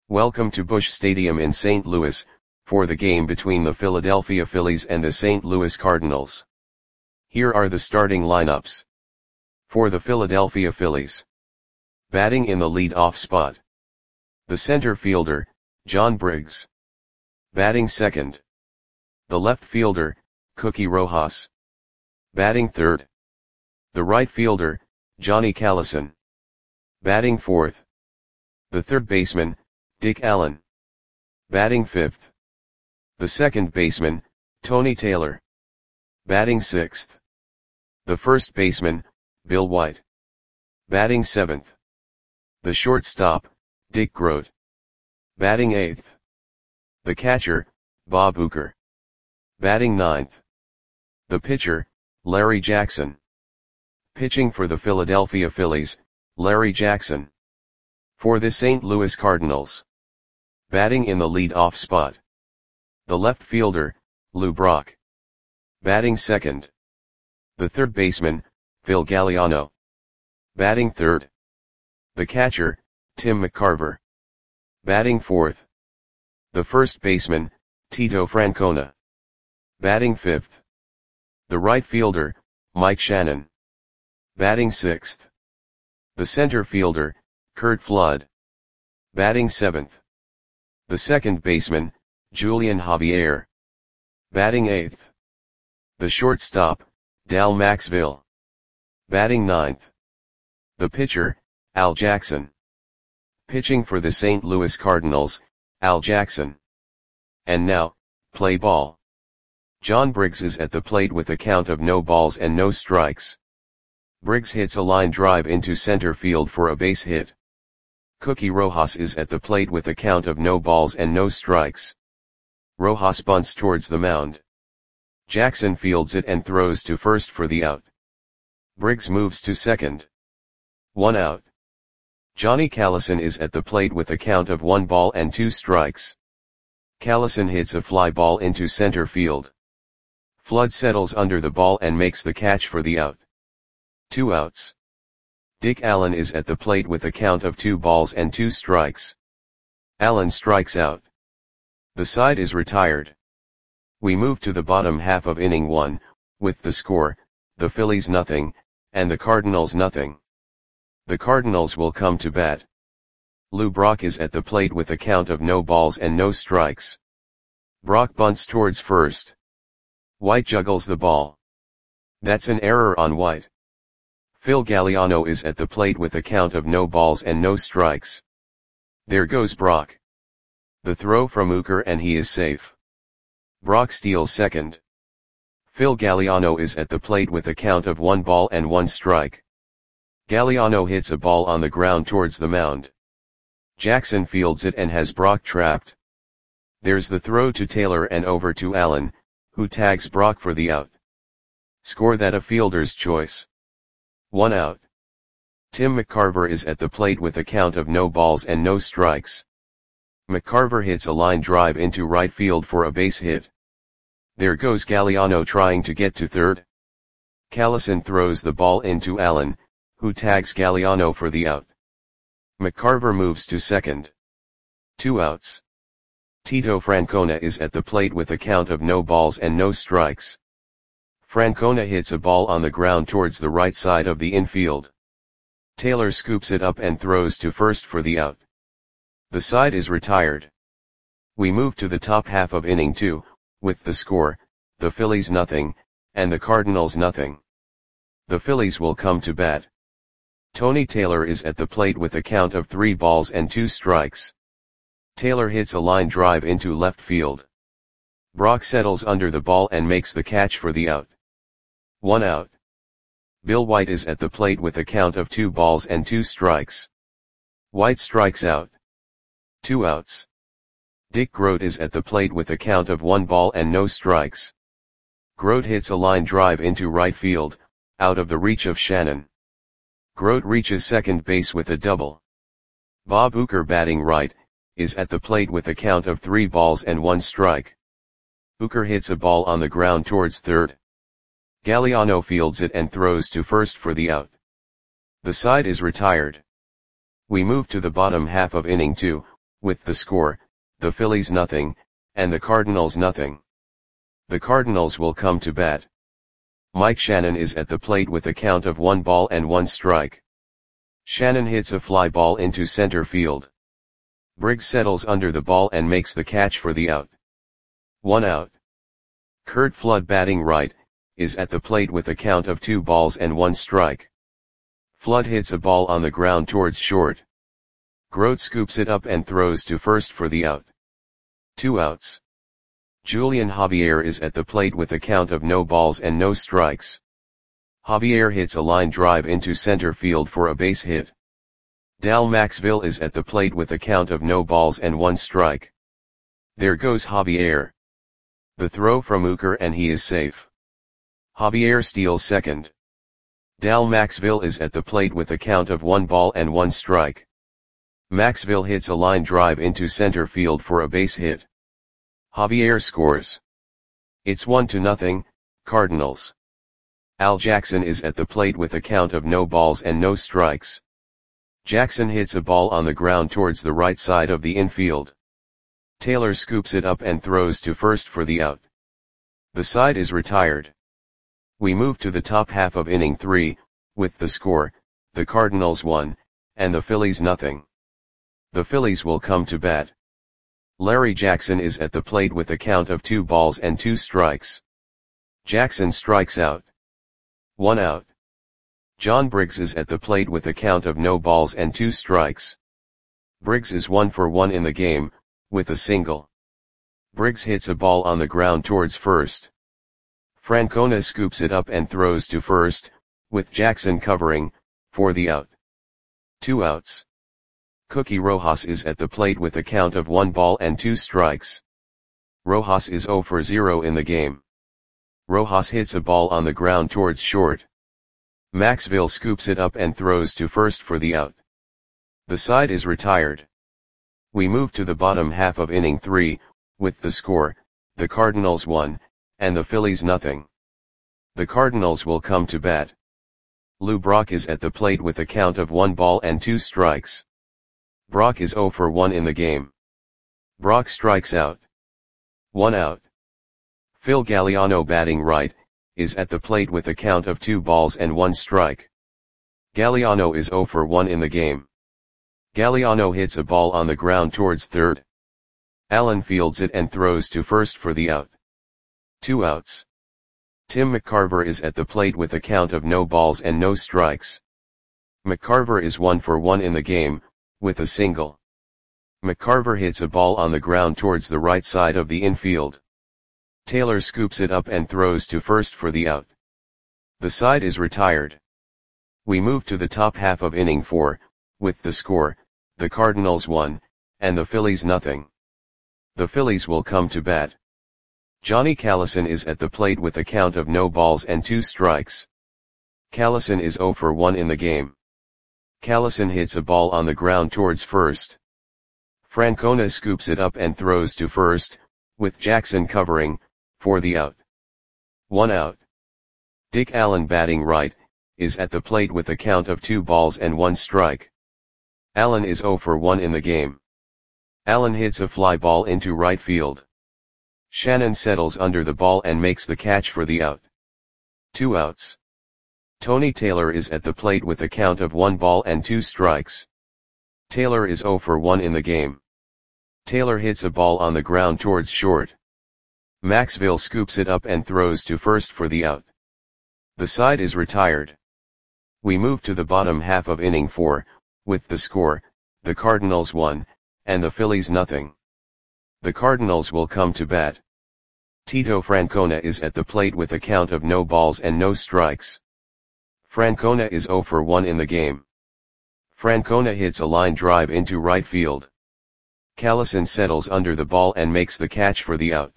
Welcome to Busch Stadium in St. Louis, for the game between the Philadelphia Phillies and the St. Louis Cardinals. Here are the starting lineups. For the Philadelphia Phillies. Batting in the lead-off spot. The center fielder, John Briggs. Batting second. The left fielder, Cookie Rojas. Batting third. The right fielder, Johnny Callison. Batting fourth. The third baseman, Dick Allen. Batting fifth. The second baseman, Tony Taylor. Batting sixth. The first baseman, Bill White. Batting seventh. The shortstop, Dick Groat. Batting eighth. The catcher, Bob Uecker. Batting ninth. The pitcher, Larry Jackson. Pitching for the Philadelphia Phillies, Larry Jackson. For the St. Louis Cardinals. Batting in the lead-off spot. The left fielder, Lou Brock. Batting second. The third baseman, Phil Galliano. Batting third. The catcher, Tim McCarver. Batting fourth. The first baseman, Tito Francona. Batting fifth. The right fielder, Mike Shannon. Batting sixth. The center fielder, Curt Flood. Batting seventh. The second baseman, Julian Javier. Batting eighth. The shortstop, Dal Maxville. Batting ninth. The pitcher, Al Jackson. Pitching for the St. Louis Cardinals, Al Jackson. And now, play ball. John Briggs is at the plate with a count of no balls and no strikes. Briggs hits a line drive into center field for a base hit. Cookie Rojas is at the plate with a count of no balls and no strikes. Rojas bunts towards the mound. Jackson fields it and throws to first for the out. Briggs moves to second. 1 out. Johnny Callison is at the plate with a count of 1 ball and 2 strikes. Callison hits a fly ball into center field. Flood settles under the ball and makes the catch for the out. 2 outs. Dick Allen is at the plate with a count of 2 balls and 2 strikes. Allen strikes out. The side is retired. We move to the bottom half of inning 1, with the score, the Phillies nothing, and the Cardinals nothing. The Cardinals will come to bat. Lou Brock is at the plate with a count of no balls and no strikes. Brock bunts towards first. White juggles the ball. That's an error on White. Phil Galliano is at the plate with a count of no balls and no strikes. There goes Brock. The throw from Uecker and he is safe. Brock steals second. Phil Galliano is at the plate with a count of 1 ball and 1 strike. Galliano hits a ball on the ground towards the mound. Jackson fields it and has Brock trapped. There's the throw to Taylor and over to Allen, who tags Brock for the out. Score that a fielder's choice. 1 out. Tim McCarver is at the plate with a count of no balls and no strikes. McCarver hits a line drive into right field for a base hit. There goes Galliano trying to get to third. Callison throws the ball into Allen, who tags Galliano for the out. McCarver moves to second. 2 outs. Tito Francona is at the plate with a count of no balls and no strikes. Francona hits a ball on the ground towards the right side of the infield. Taylor scoops it up and throws to first for the out. The side is retired. We move to the top half of inning 2, with the score, the Phillies nothing, and the Cardinals nothing. The Phillies will come to bat. Tony Taylor is at the plate with a count of 3 balls and 2 strikes. Taylor hits a line drive into left field. Brock settles under the ball and makes the catch for the out. 1 out. Bill White is at the plate with a count of 2 balls and 2 strikes. White strikes out. 2 outs. Dick Groat is at the plate with a count of 1 ball and no strikes. Groat hits a line drive into right field, out of the reach of Shannon. Groat reaches second base with a double. Bob Uecker, batting right, is at the plate with a count of 3 balls and 1 strike. Uecker hits a ball on the ground towards third. Galliano fields it and throws to first for the out. The side is retired. We move to the bottom half of inning 2, with the score, the Phillies nothing, and the Cardinals nothing. The Cardinals will come to bat. Mike Shannon is at the plate with a count of 1 ball and 1 strike. Shannon hits a fly ball into center field. Briggs settles under the ball and makes the catch for the out. 1 out. Curt Flood, batting right, is at the plate with a count of 2 balls and 1 strike. Flood hits a ball on the ground towards short. Grote scoops it up and throws to first for the out. 2 outs. Julian Javier is at the plate with a count of no balls and no strikes. Javier hits a line drive into center field for a base hit. Dal Maxville is at the plate with a count of no balls and 1 strike. There goes Javier. The throw from Uecker and he is safe. Javier steals second. Dal Maxville is at the plate with a count of 1 ball and 1 strike. Maxville hits a line drive into center field for a base hit. Javier scores. It's 1-0, Cardinals. Al Jackson is at the plate with a count of no balls and no strikes. Jackson hits a ball on the ground towards the right side of the infield. Taylor scoops it up and throws to first for the out. The side is retired. We move to the top half of inning 3, with the score, the Cardinals 1, and the Phillies nothing. The Phillies will come to bat. Larry Jackson is at the plate with a count of 2 balls and 2 strikes. Jackson strikes out. 1 out. John Briggs is at the plate with a count of no balls and 2 strikes. Briggs is 1 for 1 in the game, with a single. Briggs hits a ball on the ground towards first. Francona scoops it up and throws to first, with Jackson covering, for the out. 2 outs. Cookie Rojas is at the plate with a count of 1 ball and 2 strikes. Rojas is 0 for 0 in the game. Rojas hits a ball on the ground towards short. Maxville scoops it up and throws to first for the out. The side is retired. We move to the bottom half of inning 3, with the score, the Cardinals 1, and the Phillies nothing. The Cardinals will come to bat. Lou Brock is at the plate with a count of 1 ball and 2 strikes. Brock is 0 for 1 in the game. Brock strikes out. 1 out. Phil Galliano, batting right, is at the plate with a count of 2 balls and 1 strike. Galliano is 0 for 1 in the game. Galliano hits a ball on the ground towards third. Allen fields it and throws to first for the out. 2 outs. Tim McCarver is at the plate with a count of no balls and no strikes. McCarver is 1 for 1 in the game, with a single. McCarver hits a ball on the ground towards the right side of the infield. Taylor scoops it up and throws to first for the out. The side is retired. We move to the top half of inning 4, with the score, the Cardinals 1, and the Phillies nothing. The Phillies will come to bat. Johnny Callison is at the plate with a count of no balls and 2 strikes. Callison is 0 for 1 in the game. Callison hits a ball on the ground towards first. Francona scoops it up and throws to first, with Jackson covering, for the out. 1 out. Dick Allen, batting right, is at the plate with a count of 2 balls and 1 strike. Allen is 0 for 1 in the game. Allen hits a fly ball into right field. Shannon settles under the ball and makes the catch for the out. 2 outs. Tony Taylor is at the plate with a count of 1 ball and 2 strikes. Taylor is 0 for 1 in the game. Taylor hits a ball on the ground towards short. Maxville scoops it up and throws to first for the out. The side is retired. We move to the bottom half of inning 4, with the score, the Cardinals 1, and the Phillies nothing. The Cardinals will come to bat. Tito Francona is at the plate with a count of no balls and no strikes. Francona is 0 for 1 in the game. Francona hits a line drive into right field. Callison settles under the ball and makes the catch for the out.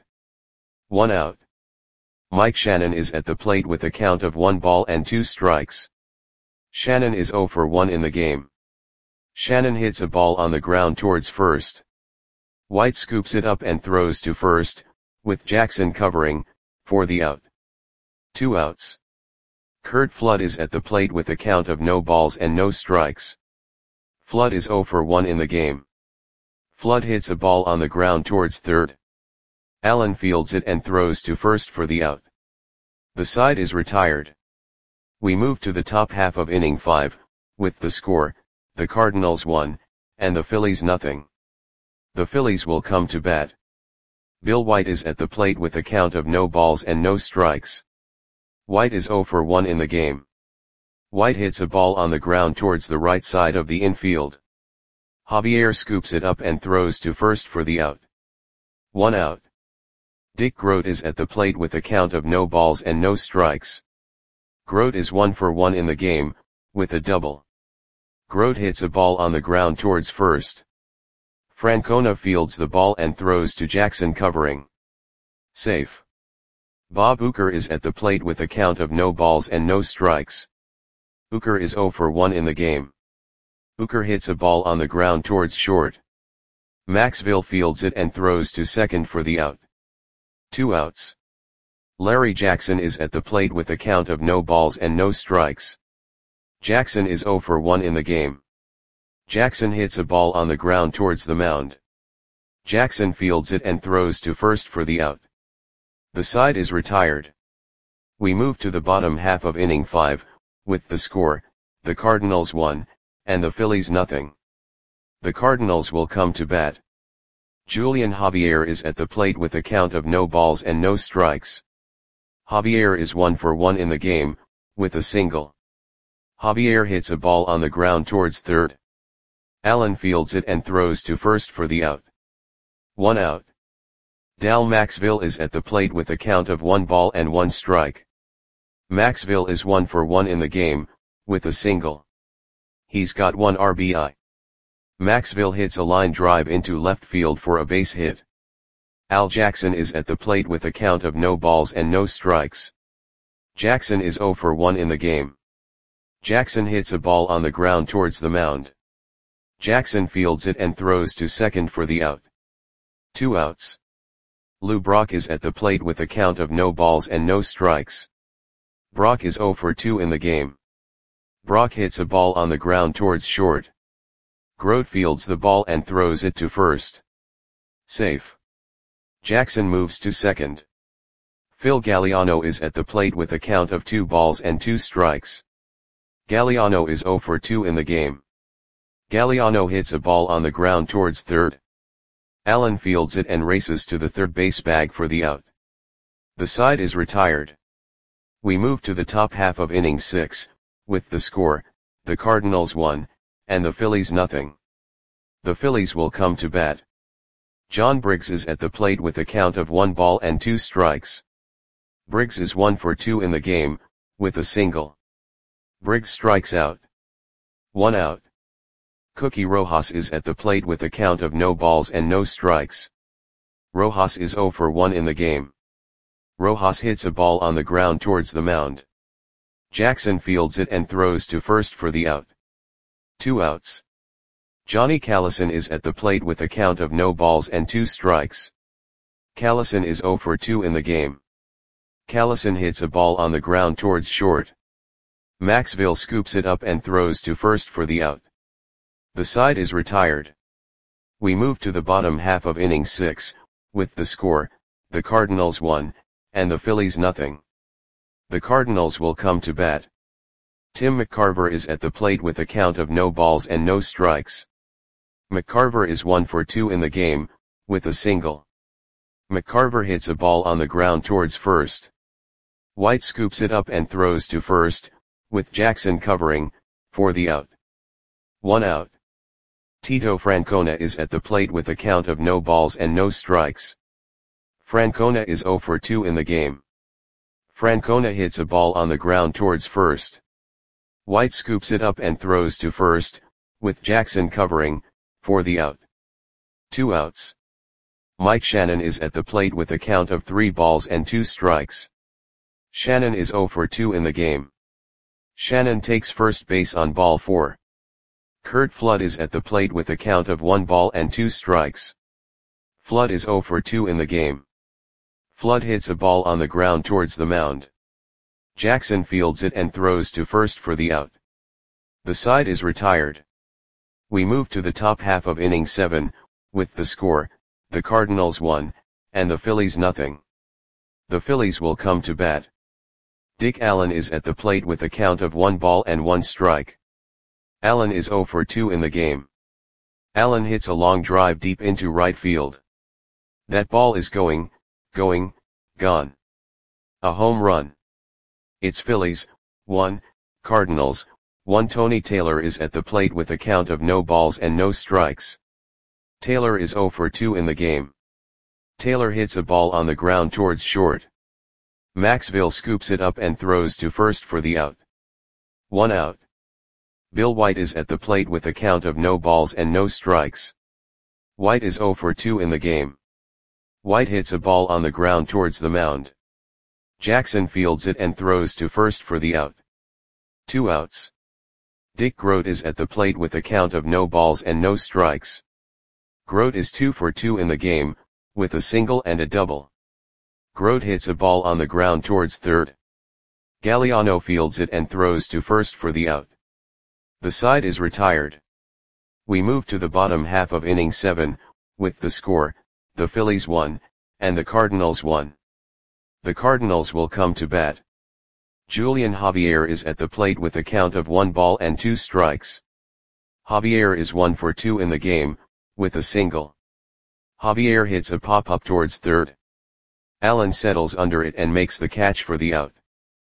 1 out. Mike Shannon is at the plate with a count of 1 ball and 2 strikes. Shannon is 0 for 1 in the game. Shannon hits a ball on the ground towards first. White scoops it up and throws to first, with Jackson covering, for the out. 2 outs. Curt Flood is at the plate with a count of no balls and no strikes. Flood is 0 for 1 in the game. Flood hits a ball on the ground towards third. Allen fields it and throws to first for the out. The side is retired. We move to the top half of inning 5, with the score, the Cardinals 1, and the Phillies nothing. The Phillies will come to bat. Bill White is at the plate with a count of no balls and no strikes. White is 0 for 1 in the game. White hits a ball on the ground towards the right side of the infield. Javier scoops it up and throws to first for the out. 1 out. Dick Groat is at the plate with a count of no balls and no strikes. Groat is 1 for 1 in the game, with a double. Groat hits a ball on the ground towards first. Francona fields the ball and throws to Jackson covering. Safe. Bob Uecker is at the plate with a count of no balls and no strikes. Uecker is 0 for 1 in the game. Uecker hits a ball on the ground towards short. Maxville fields it and throws to second for the out. 2 outs. Larry Jackson is at the plate with a count of no balls and no strikes. Jackson is 0 for 1 in the game. Jackson hits a ball on the ground towards the mound. Jackson fields it and throws to first for the out. The side is retired. We move to the bottom half of inning 5, with the score, the Cardinals 1, and the Phillies nothing. The Cardinals will come to bat. Julian Javier is at the plate with a count of no balls and no strikes. Javier is 1 for 1 in the game, with a single. Javier hits a ball on the ground towards third. Allen fields it and throws to first for the out. 1 out. Dal Maxville is at the plate with a count of 1 ball and 1 strike. Maxville is 1 for 1 in the game, with a single. He's got 1 RBI. Maxville hits a line drive into left field for a base hit. Al Jackson is at the plate with a count of no balls and no strikes. Jackson is 0 for 1 in the game. Jackson hits a ball on the ground towards the mound. Jackson fields it and throws to second for the out. 2 outs. Lou Brock is at the plate with a count of no balls and no strikes. Brock is 0 for 2 in the game. Brock hits a ball on the ground towards short. Groat fields the ball and throws it to first. Safe. Jackson moves to second. Phil Galliano is at the plate with a count of 2 balls and 2 strikes. Galliano is 0 for 2 in the game. Galliano hits a ball on the ground towards third. Allen fields it and races to the third base bag for the out. The side is retired. We move to the top half of inning 6, with the score, the Cardinals 1, and the Phillies nothing. The Phillies will come to bat. John Briggs is at the plate with a count of 1 ball and 2 strikes. Briggs is 1 for 2 in the game, with a single. Briggs strikes out. 1 out. Cookie Rojas is at the plate with a count of no balls and no strikes. Rojas is 0 for 1 in the game. Rojas hits a ball on the ground towards the mound. Jackson fields it and throws to first for the out. 2 outs. Johnny Callison is at the plate with a count of no balls and 2 strikes. Callison is 0 for 2 in the game. Callison hits a ball on the ground towards short. Maxville scoops it up and throws to first for the out. The side is retired. We move to the bottom half of inning 6, with the score, the Cardinals 1, and the Phillies nothing. The Cardinals will come to bat. Tim McCarver is at the plate with a count of no balls and no strikes. McCarver is 1 for 2 in the game, with a single. McCarver hits a ball on the ground towards first. White scoops it up and throws to first, with Jackson covering, for the out. 1 out. Tito Francona is at the plate with a count of no balls and no strikes. Francona is 0 for 2 in the game. Francona hits a ball on the ground towards first. White scoops it up and throws to first, with Jackson covering, for the out. 2 outs. Mike Shannon is at the plate with a count of 3 balls and 2 strikes. Shannon is 0 for 2 in the game. Shannon takes first base on ball 4. Curt Flood is at the plate with a count of 1 ball and 2 strikes. Flood is 0 for 2 in the game. Flood hits a ball on the ground towards the mound. Jackson fields it and throws to first for the out. The side is retired. We move to the top half of inning 7, with the score, the Cardinals 1, and the Phillies nothing. The Phillies will come to bat. Dick Allen is at the plate with a count of 1 ball and 1 strike. Allen is 0 for 2 in the game. Allen hits a long drive deep into right field. That ball is gone. A home run. It's Phillies, 1, Cardinals, 1. Tony Taylor is at the plate with a count of no balls and no strikes. Taylor is 0 for 2 in the game. Taylor hits a ball on the ground towards short. Maxville scoops it up and throws to first for the out. 1 out. Bill White is at the plate with a count of no balls and no strikes. White is 0 for 2 in the game. White hits a ball on the ground towards the mound. Jackson fields it and throws to first for the out. 2 outs. Dick Groat is at the plate with a count of no balls and no strikes. Groat is 2 for 2 in the game, with a single and a double. Groat hits a ball on the ground towards third. Galliano fields it and throws to first for the out. The side is retired. We move to the bottom half of inning 7, with the score, the Phillies 1, and the Cardinals 1. The Cardinals will come to bat. Julian Javier is at the plate with a count of 1 ball and 2 strikes. Javier is 1 for 2 in the game, with a single. Javier hits a pop-up towards third. Allen settles under it and makes the catch for the out.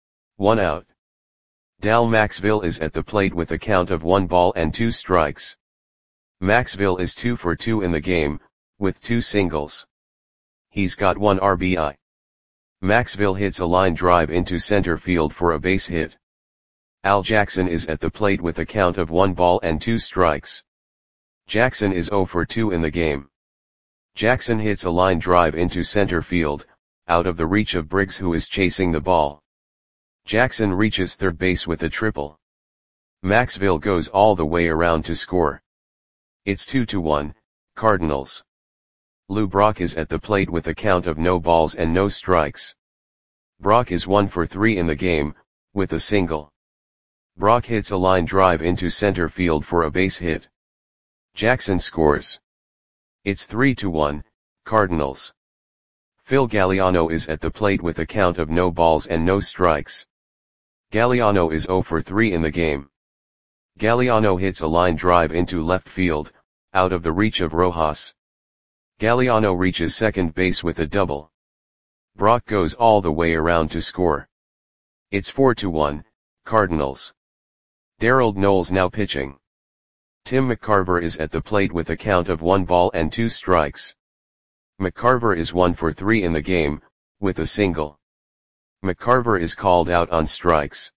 1 out. Dal Maxville is at the plate with a count of 1 ball and 2 strikes. Maxville is 2 for 2 in the game, with 2 singles. He's got 1 RBI. Maxville hits a line drive into center field for a base hit. Al Jackson is at the plate with a count of 1 ball and 2 strikes. Jackson is 0 for 2 in the game. Jackson hits a line drive into center field, out of the reach of Briggs, who is chasing the ball. Jackson reaches third base with a triple. Maxville goes all the way around to score. It's 2-1, Cardinals. Lou Brock is at the plate with a count of no balls and no strikes. Brock is 1 for 3 in the game, with a single. Brock hits a line drive into center field for a base hit. Jackson scores. It's 3-1, Cardinals. Phil Galliano is at the plate with a count of no balls and no strikes. Galliano is 0 for 3 in the game. Galliano hits a line drive into left field, out of the reach of Rojas. Galliano reaches second base with a double. Brock goes all the way around to score. It's 4-1, Cardinals. Darrell Knowles now pitching. Tim McCarver is at the plate with a count of 1 ball and 2 strikes. McCarver is 1 for 3 in the game, with a single. McCarver is called out on strikes.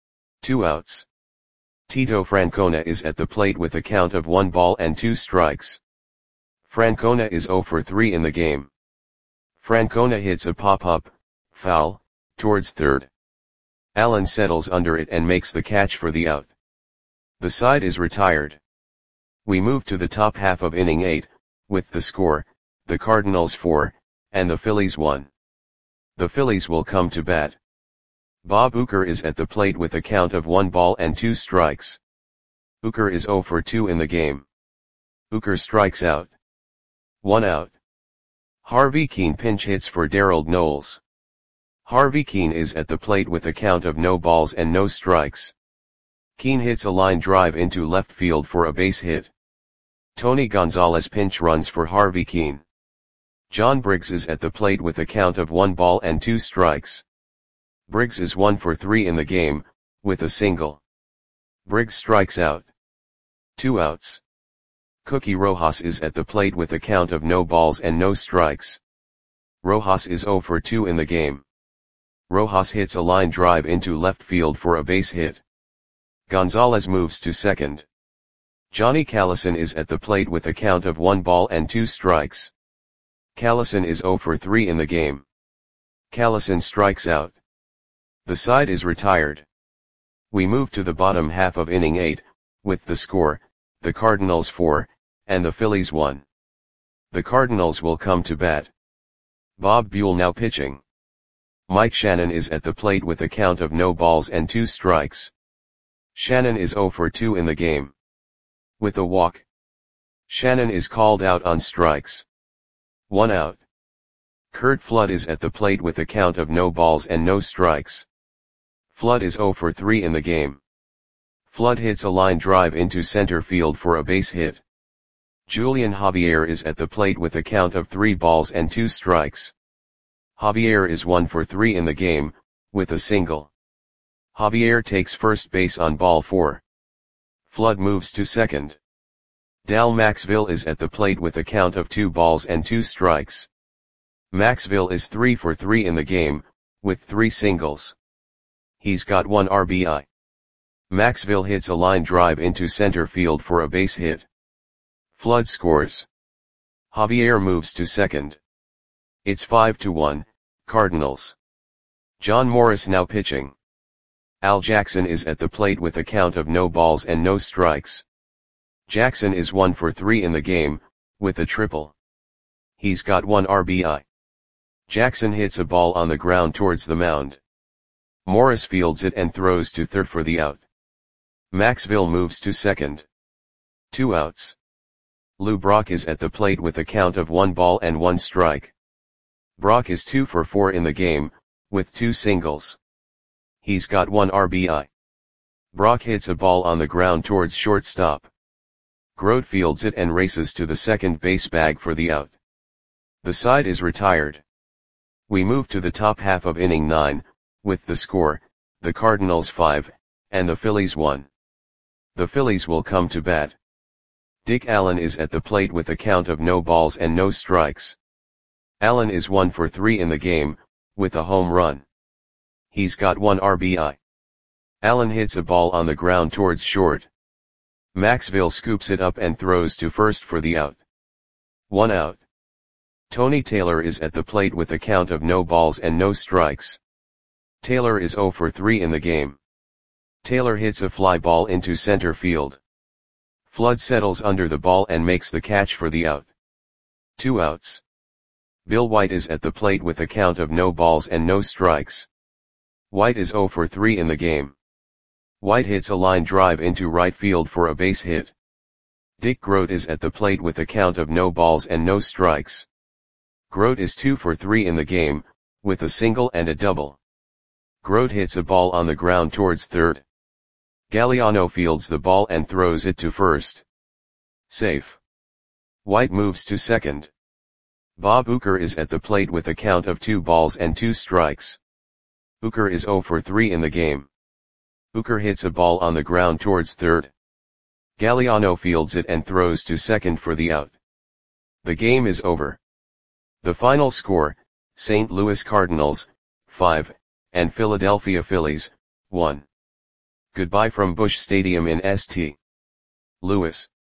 2 outs. Tito Francona is at the plate with a count of 1 ball and 2 strikes. Francona is 0 for 3 in the game. Francona hits a pop-up, foul, towards third. Allen settles under it and makes the catch for the out. The side is retired. We move to the top half of inning 8, with the score, the Cardinals 4, and the Phillies 1. The Phillies will come to bat. Bob Uecker is at the plate with a count of 1 ball and 2 strikes. Uecker is 0 for 2 in the game. Uecker strikes out. 1 out. Harvey Keene pinch hits for Darrell Knowles. Harvey Keene is at the plate with a count of no balls and no strikes. Keene hits a line drive into left field for a base hit. Tony Gonzalez pinch runs for Harvey Keene. John Briggs is at the plate with a count of 1 ball and 2 strikes. Briggs is 1 for 3 in the game, with a single. Briggs strikes out. 2 outs. Cookie Rojas is at the plate with a count of no balls and no strikes. Rojas is 0 for 2 in the game. Rojas hits a line drive into left field for a base hit. Gonzalez moves to second. Johnny Callison is at the plate with a count of 1 ball and 2 strikes. Callison is 0 for 3 in the game. Callison strikes out. The side is retired. We move to the bottom half of inning 8, with the score, the Cardinals 4, and the Phillies 1. The Cardinals will come to bat. Bob Buell now pitching. Mike Shannon is at the plate with a count of no balls and 2 strikes. Shannon is 0 for 2 in the game. With a walk. Shannon is called out on strikes. 1 out. Curt Flood is at the plate with a count of no balls and no strikes. Flood is 0 for 3 in the game. Flood hits a line drive into center field for a base hit. Julian Javier is at the plate with a count of 3 balls and 2 strikes. Javier is 1 for 3 in the game, with a single. Javier takes first base on ball 4. Flood moves to second. Dal Maxville is at the plate with a count of 2 balls and 2 strikes. Maxville is 3 for 3 in the game, with 3 singles. He's got 1 RBI. Maxville hits a line drive into center field for a base hit. Flood scores. Javier moves to second. It's 5-1, Cardinals. John Morris now pitching. Al Jackson is at the plate with a count of no balls and no strikes. Jackson is 1 for 3 in the game, with a triple. He's got 1 RBI. Jackson hits a ball on the ground towards the mound. Morris fields it and throws to third for the out. Maxville moves to second. 2 outs. Lou Brock is at the plate with a count of 1 ball and 1 strike. Brock is 2 for 4 in the game, with 2 singles. He's got 1 RBI. Brock hits a ball on the ground towards shortstop. Grote fields it and races to the second base bag for the out. The side is retired. We move to the top half of inning 9, with the score, the Cardinals 5, and the Phillies 1. The Phillies will come to bat. Dick Allen is at the plate with a count of no balls and no strikes. Allen is 1 for 3 in the game, with a home run. He's got 1 RBI. Allen hits a ball on the ground towards short. Maxville scoops it up and throws to first for the out. 1 out. Tony Taylor is at the plate with a count of no balls and no strikes. Taylor is 0 for 3 in the game. Taylor hits a fly ball into center field. Flood settles under the ball and makes the catch for the out. 2 outs. Bill White is at the plate with a count of no balls and no strikes. White is 0 for 3 in the game. White hits a line drive into right field for a base hit. Dick Grote is at the plate with a count of no balls and no strikes. Grote is 2 for 3 in the game, with a single and a double. Grote hits a ball on the ground towards third. Galliano fields the ball and throws it to first. Safe. White moves to second. Bob Uecker is at the plate with a count of 2 balls and 2 strikes. Uecker is 0 for 3 in the game. Uecker hits a ball on the ground towards third. Galliano fields it and throws to second for the out. The game is over. The final score, St. Louis Cardinals, 5, and Philadelphia Phillies, 1. Goodbye from Busch Stadium in St. Louis.